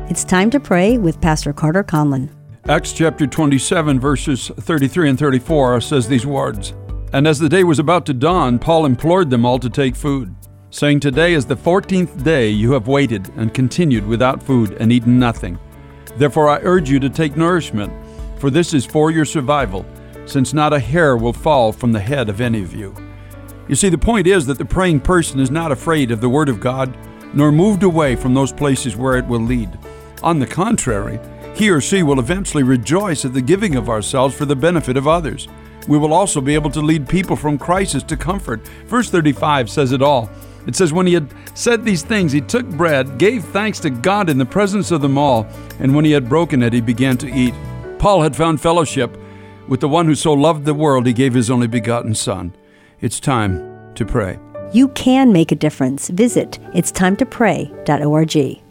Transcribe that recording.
It's time to pray with Pastor Carter Conlon. Acts chapter 27, verses 33 and 34 says these words, "And as the day was about to dawn, Paul implored them all to take food, saying, 'Today is the 14th day you have waited and continued without food and eaten nothing. Therefore I urge you to take nourishment, for this is for your survival, since not a hair will fall from the head of any of you.'" You see, the point is that the praying person is not afraid of the Word of God, nor moved away from those places where it will lead. On the contrary, he or she will eventually rejoice at the giving of ourselves for the benefit of others. We will also be able to lead people from crisis to comfort. Verse 35 says it all. It says, "When he had said these things, he took bread, gave thanks to God in the presence of them all, and when he had broken it, he began to eat." Paul had found fellowship with the one who so loved the world, he gave his only begotten Son. It's time to pray. You can make a difference. Visit itstimetoPray.org.